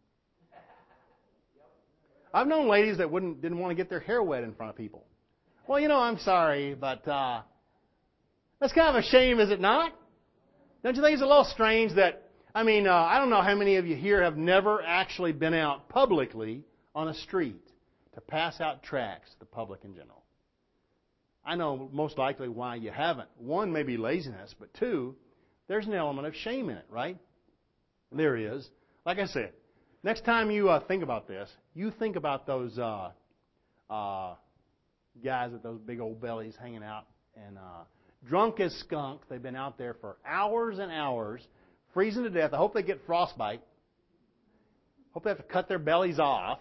I've known ladies that wouldn't didn't want to get their hair wet in front of people. Well, you know, I'm sorry, but uh, that's kind of a shame, is it not? Don't you think it's a little strange that, I mean, uh, I don't know how many of you here have never actually been out publicly on a street to pass out tracts to the public in general. I know most likely why you haven't. One, maybe laziness, but two, there's an element of shame in it, right? There is. Like I said, next time you uh, think about this, you think about those uh, uh, guys with those big old bellies hanging out and uh, drunk as skunk. They've been out there for hours and hours, freezing to death. I hope they get frostbite. Hope they have to cut their bellies off.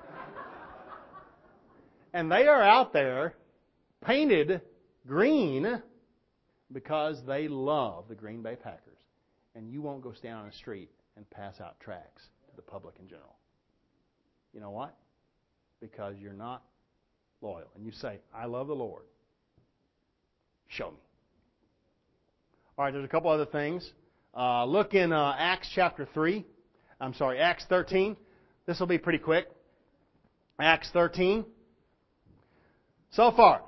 And they are out there painted green because they love the Green Bay Packers. And you won't go stand on the street and pass out tracts to the public in general. You know what? Because you're not loyal. And you say, I love the Lord. Show me. All right, there's a couple other things. Uh, look in uh, Acts chapter three. I'm sorry, Acts thirteen. This will be pretty quick. Acts thirteen. So far,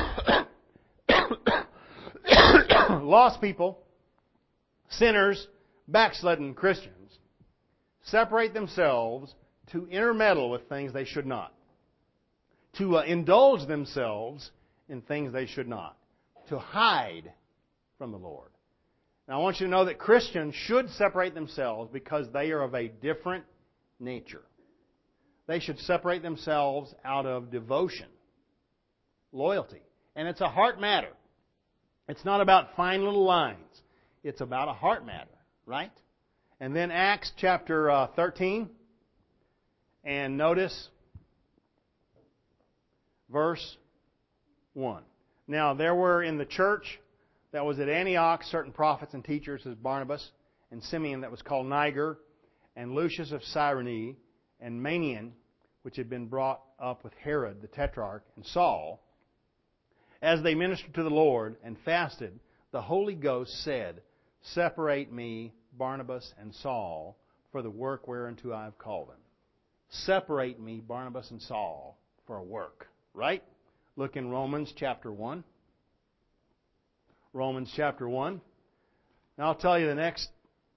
lost people, sinners, backslidden Christians, separate themselves to intermeddle with things they should not, to uh, indulge themselves in things they should not, to hide from the Lord. Now I want you to know that Christians should separate themselves because they are of a different nature. They should separate themselves out of devotion, loyalty. And it's a heart matter. It's not about fine little lines. It's about a heart matter, right? And then Acts chapter uh, thirteen. And notice verse one. Now there were in the church that was at Antioch certain prophets and teachers as Barnabas and Simeon that was called Niger, and Lucius of Cyrene, and Manaen, which had been brought up with Herod the Tetrarch, and Saul. As they ministered to the Lord and fasted, the Holy Ghost said, Separate me, Barnabas and Saul, for the work whereunto I have called them. Separate me, Barnabas and Saul, for a work. Right? Look in Romans chapter one. Romans chapter one. Now I'll tell you the next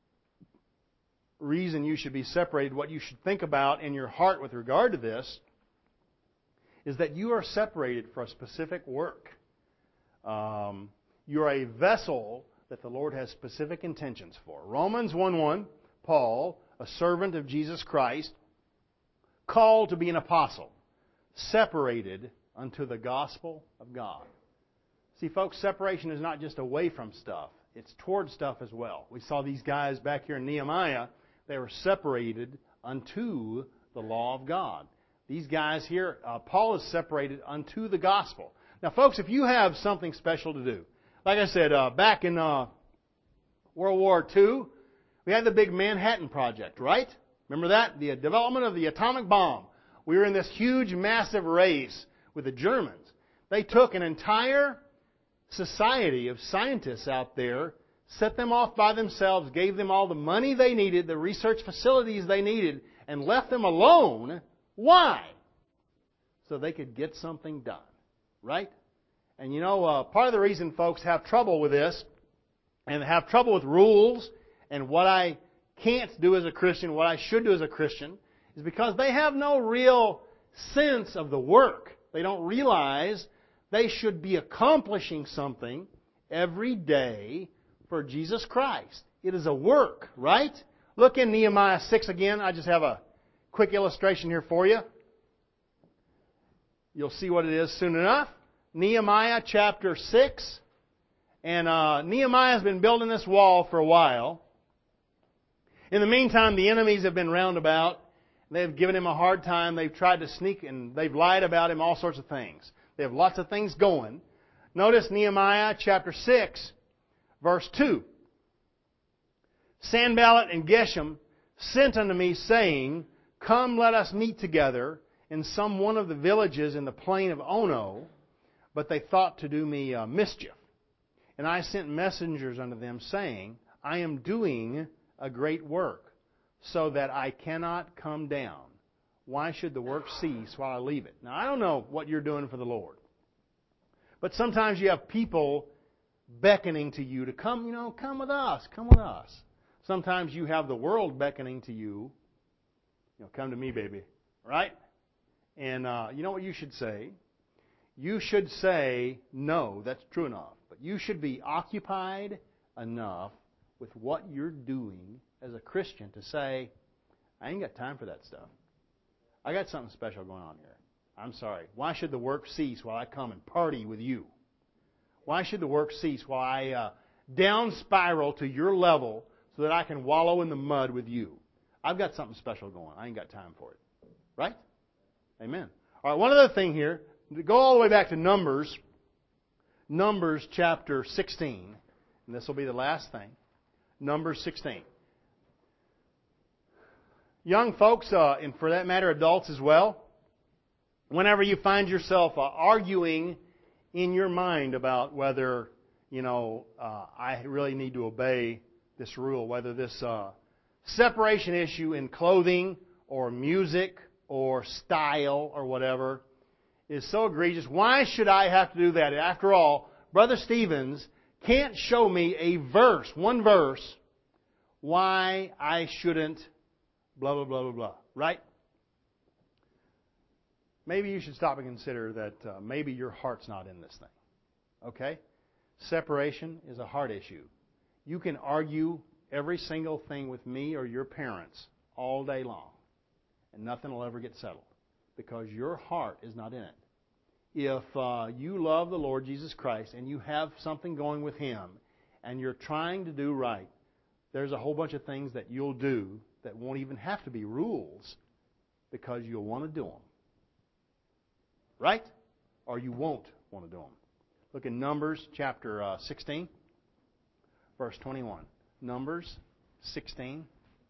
reason you should be separated, what you should think about in your heart with regard to this, is that you are separated for a specific work. Um, you're a vessel that the Lord has specific intentions for. Romans one one, Paul, a servant of Jesus Christ, called to be an apostle, separated unto the gospel of God. See, folks, separation is not just away from stuff. It's toward stuff as well. We saw these guys back here in Nehemiah. They were separated unto the law of God. These guys here, uh, Paul is separated unto the gospel. Now, folks, if you have something special to do, like I said, uh, back in uh, World War Two, we had the big Manhattan Project, right? Remember that? The development of the atomic bomb. We were in this huge, massive race with the Germans. They took an entire society of scientists out there, set them off by themselves, gave them all the money they needed, the research facilities they needed, and left them alone. Why? So they could get something done. Right? And you know, uh, part of the reason folks have trouble with this and have trouble with rules and what I can't do as a Christian, what I should do as a Christian, is because they have no real sense of the work. They don't realize they should be accomplishing something every day for Jesus Christ. It is a work, right? Look in Nehemiah six again. I just have a quick illustration here for you. You'll see what it is soon enough. Nehemiah chapter six. And uh, Nehemiah's been building this wall for a while. In the meantime, the enemies have been round about. They've given him a hard time. They've tried to sneak and they've lied about him, all sorts of things. They have lots of things going. Notice Nehemiah chapter six, verse two. Sanballat and Geshem sent unto me, saying, Come, let us meet together in some one of the villages in the plain of Ono. But they thought to do me uh, mischief. And I sent messengers unto them, saying, I am doing a great work, so that I cannot come down. Why should the work cease while I leave it? Now, I don't know what you're doing for the Lord. But sometimes you have people beckoning to you to come, you know, come with us, come with us. Sometimes you have the world beckoning to you, you know, come to me, baby, right? And uh, you know what you should say? You should say, no, that's true enough. But you should be occupied enough with what you're doing as a Christian to say, I ain't got time for that stuff. I got something special going on here. I'm sorry. Why should the work cease while I come and party with you? Why should the work cease while I uh, down spiral to your level so that I can wallow in the mud with you? I've got something special going. I ain't got time for it. Right? Amen. All right, one other thing here. Go all the way back to Numbers. Numbers chapter sixteen. And this will be the last thing. Numbers sixteen. Young folks, uh, and for that matter adults as well, whenever you find yourself uh, arguing in your mind about whether, you know, uh, I really need to obey this rule, whether this uh, separation issue in clothing or music or style or whatever is so egregious, why should I have to do that? After all, Brother Stevens can't show me a verse, one verse, why I shouldn't blah, blah, blah, blah, blah. Right? Maybe you should stop and consider that uh, maybe your heart's not in this thing. Okay? Separation is a heart issue. You can argue every single thing with me or your parents all day long, and nothing will ever get settled because your heart is not in it. If uh, you love the Lord Jesus Christ and you have something going with Him and you're trying to do right, there's a whole bunch of things that you'll do that won't even have to be rules because you'll want to do them. Right? Or you won't want to do them. Look in Numbers chapter uh, sixteen, verse twenty-one. Numbers sixteen.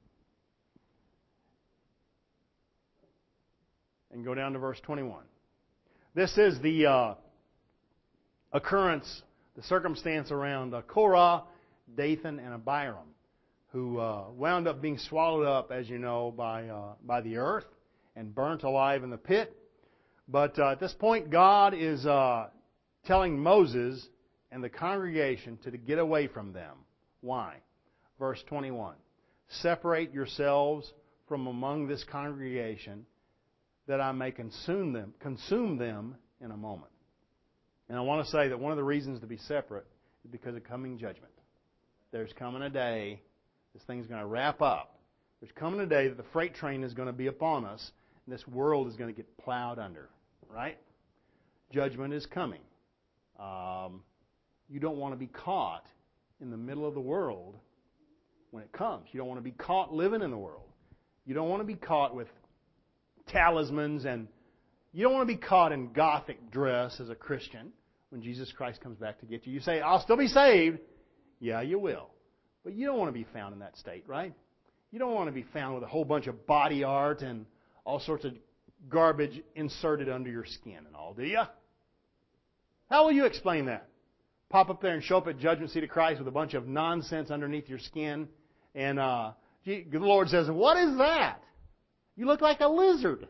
And go down to verse twenty-one. This is the uh, occurrence, the circumstance around uh, Korah, Dathan, and Abiram, who uh, wound up being swallowed up, as you know, by uh, by the earth and burnt alive in the pit. But uh, at this point, God is uh, telling Moses and the congregation to get away from them. Why? Verse twenty-one. Separate yourselves from among this congregation, that I may consume them, consume them in a moment. And I want to say that one of the reasons to be separate is because of coming judgment. There's coming a day, this thing's going to wrap up. There's coming a day that the freight train is going to be upon us, and this world is going to get plowed under. Right? Judgment is coming. Um, you don't want to be caught in the middle of the world when it comes. You don't want to be caught living in the world. You don't want to be caught with talismans, and you don't want to be caught in Gothic dress as a Christian when Jesus Christ comes back to get you. You say, I'll still be saved. Yeah, you will. But you don't want to be found in that state, right? You don't want to be found with a whole bunch of body art and all sorts of garbage inserted under your skin and all, do you? How will you explain that? Pop up there and show up at Judgment Seat of Christ with a bunch of nonsense underneath your skin, and uh, the Lord says, what is that? You look like a lizard.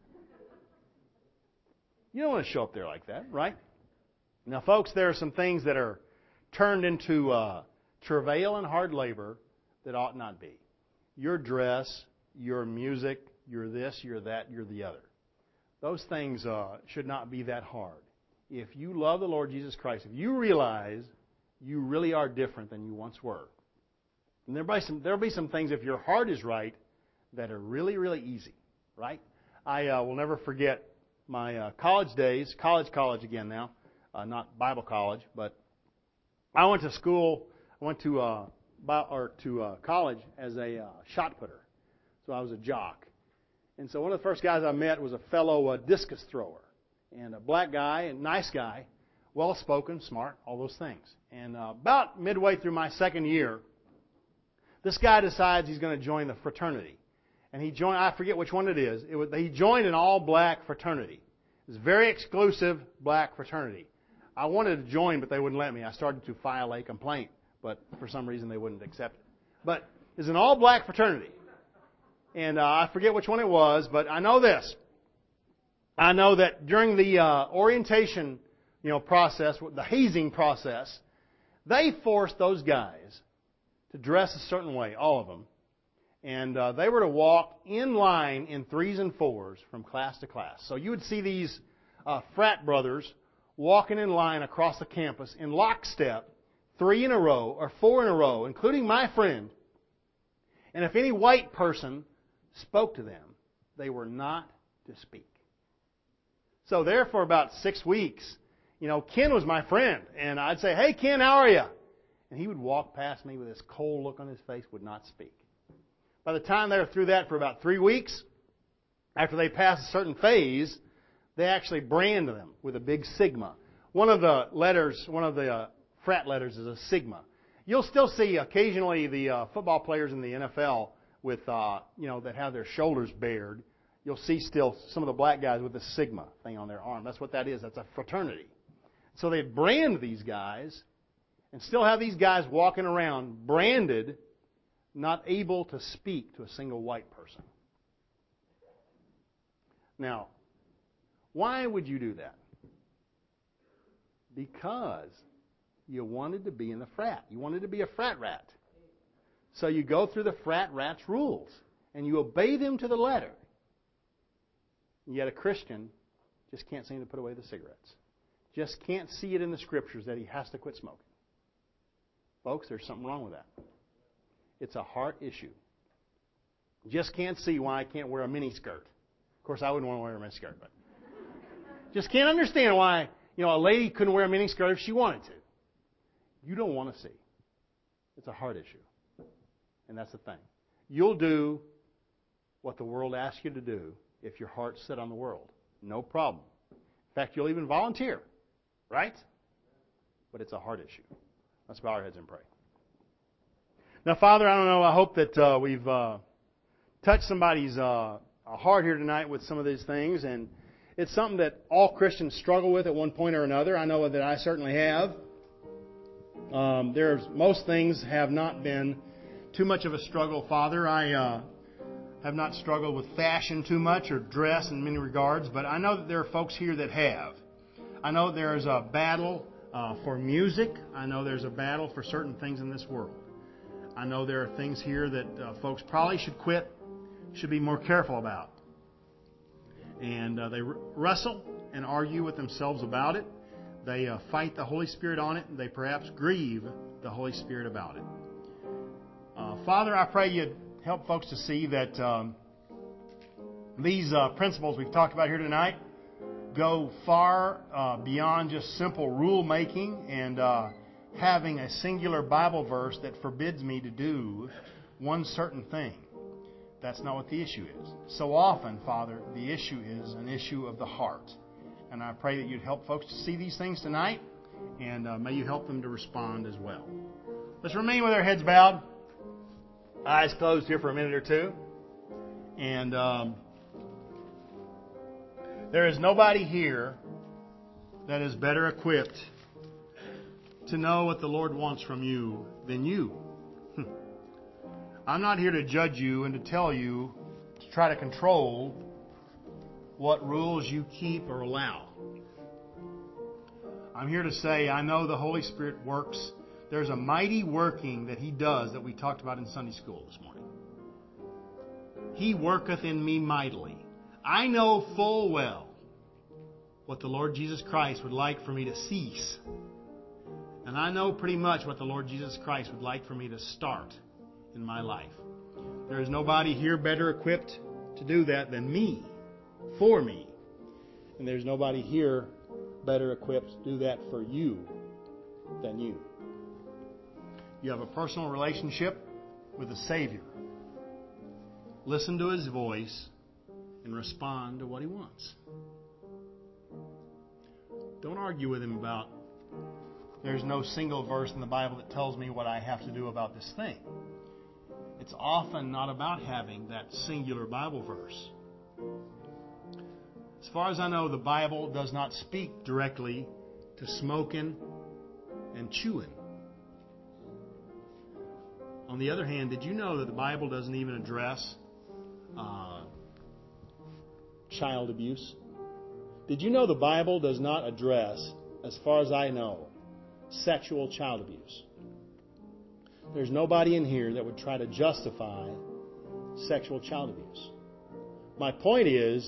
You don't want to show up there like that, right? Now, folks, there are some things that are turned into uh, travail and hard labor that ought not be. Your dress, your music, you're this, you're that, you're the other. Those things uh, should not be that hard. If you love the Lord Jesus Christ, if you realize you really are different than you once were, and there'll be some, there'll be some things, if your heart is right, that are really, really easy, right? I uh, will never forget my uh, college days, college, college again now. uh, not Bible college, but I went to school. I went to uh, bi- or to uh, college as a uh, shot putter, so I was a jock. And so one of the first guys I met was a fellow uh, discus thrower, and a black guy, and nice guy, well-spoken, smart, all those things. And uh, about midway through my second year, this guy decides he's going to join the fraternity. And he joined, I forget which one it is. It was, he joined an all-black fraternity. It was a very exclusive black fraternity. I wanted to join, but they wouldn't let me. I started to file a complaint, but for some reason they wouldn't accept it. But it's an all-black fraternity. And uh, I forget which one it was, but I know this. I know that during the uh, orientation, you know, process, the hazing process, they forced those guys to dress a certain way, all of them. And uh, they were to walk in line in threes and fours from class to class. So you would see these uh, frat brothers walking in line across the campus in lockstep, three in a row or four in a row, including my friend. And if any white person spoke to them, they were not to speak. So there for about six weeks, you know, Ken was my friend. And I'd say, "Hey, Ken, how are you?" And he would walk past me with this cold look on his face, would not speak. By the time they were through that for about three weeks, after they passed a certain phase, they actually branded them with a big sigma. One of the letters, one of the uh, frat letters is a sigma. You'll still see occasionally the uh, football players in the N F L with, uh, you know, that have their shoulders bared. You'll see still some of the black guys with the sigma thing on their arm. That's what that is. That's a fraternity. So they brand these guys and still have these guys walking around branded, not able to speak to a single white person. Now, why would you do that? Because you wanted to be in the frat. You wanted to be a frat rat. So you go through the frat rat's rules, and you obey them to the letter. Yet a Christian just can't seem to put away the cigarettes. Just can't see it in the Scriptures that he has to quit smoking. Folks, there's something wrong with that. It's a heart issue. Just can't see why I can't wear a mini skirt. Of course, I wouldn't want to wear a mini skirt, but just can't understand why, you know, a lady couldn't wear a mini skirt if she wanted to. You don't want to see. It's a heart issue. And that's the thing. You'll do what the world asks you to do if your heart's set on the world. No problem. In fact, you'll even volunteer. Right? But it's a heart issue. Let's bow our heads and pray. Now, Father, I don't know, I hope that uh, we've uh, touched somebody's uh, heart here tonight with some of these things. And it's something that all Christians struggle with at one point or another. I know that I certainly have. Um, there's most things have not been too much of a struggle, Father. I uh, have not struggled with fashion too much or dress in many regards, but I know that there are folks here that have. I know there's a battle uh, for music. I know there's a battle for certain things in this world. I know there are things here that uh, folks probably should quit, should be more careful about. And uh, they r- wrestle and argue with themselves about it. They uh, fight the Holy Spirit on it, and they perhaps grieve the Holy Spirit about it. Uh, Father, I pray you'd help folks to see that um, these uh, principles we've talked about here tonight go far uh, beyond just simple rule making and uh, having a singular Bible verse that forbids me to do one certain thing. That's not what the issue is. So often, Father, the issue is an issue of the heart. And I pray that you'd help folks to see these things tonight, and uh, may you help them to respond as well. Let's remain with our heads bowed, eyes closed here for a minute or two. And um, there is nobody here that is better equipped to know what the Lord wants from you than you. I'm not here to judge you and to tell you to try to control what rules you keep or allow. I'm here to say I know the Holy Spirit works. There's a mighty working that He does that we talked about in Sunday school this morning. He worketh in me mightily. I know full well what the Lord Jesus Christ would like for me to cease. And I know pretty much what the Lord Jesus Christ would like for me to start in my life. There is nobody here better equipped to do that than me, for me. And there's nobody here better equipped to do that for you than you. You have a personal relationship with the Savior. Listen to His voice and respond to what He wants. Don't argue with Him about, there's no single verse in the Bible that tells me what I have to do about this thing. It's often not about having that singular Bible verse. As far as I know, the Bible does not speak directly to smoking and chewing. On the other hand, did you know that the Bible doesn't even address uh, child abuse? Did you know the Bible does not address, as far as I know, sexual child abuse? There's nobody in here that would try to justify sexual child abuse. My point is,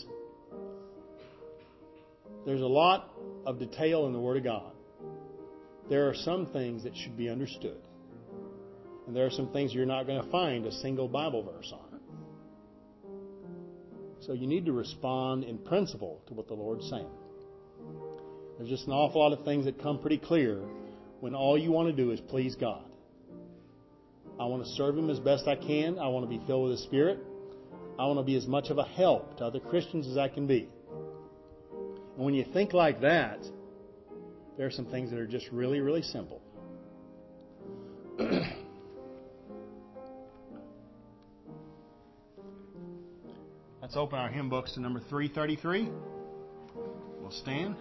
there's a lot of detail in the Word of God. There are some things that should be understood. And there are some things you're not going to find a single Bible verse on. So you need to respond in principle to what the Lord's saying. There's just an awful lot of things that come pretty clear when all you want to do is please God. I want to serve Him as best I can. I want to be filled with His Spirit. I want to be as much of a help to other Christians as I can be. And when you think like that, there are some things that are just really, really simple. Let's open our hymn books to number three thirty-three. We'll stand.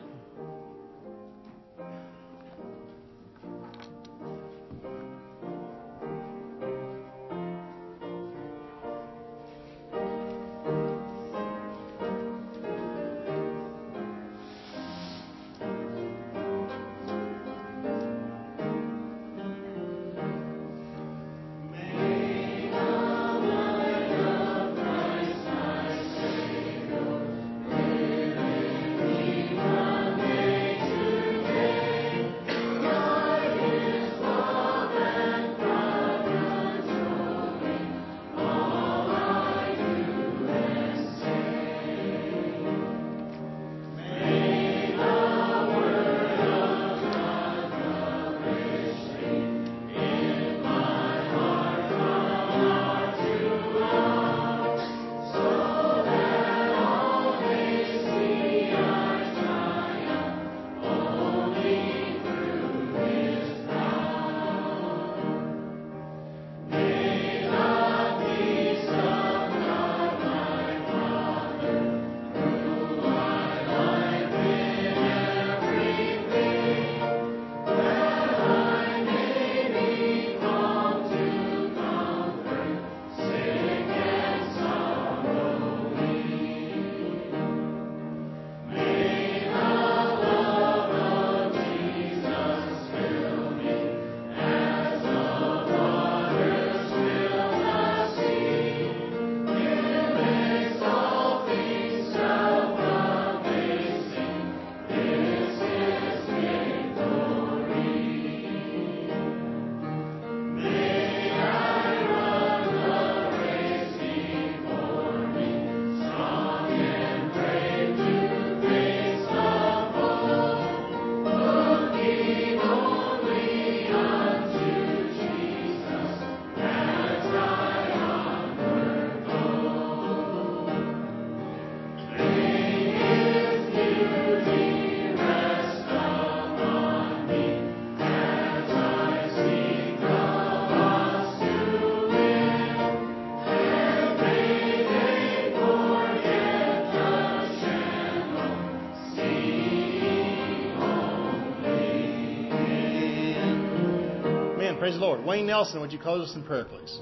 Praise the Lord. Wayne Nelson, would you close us in prayer, please?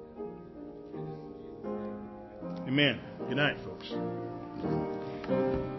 Amen. Good night, folks.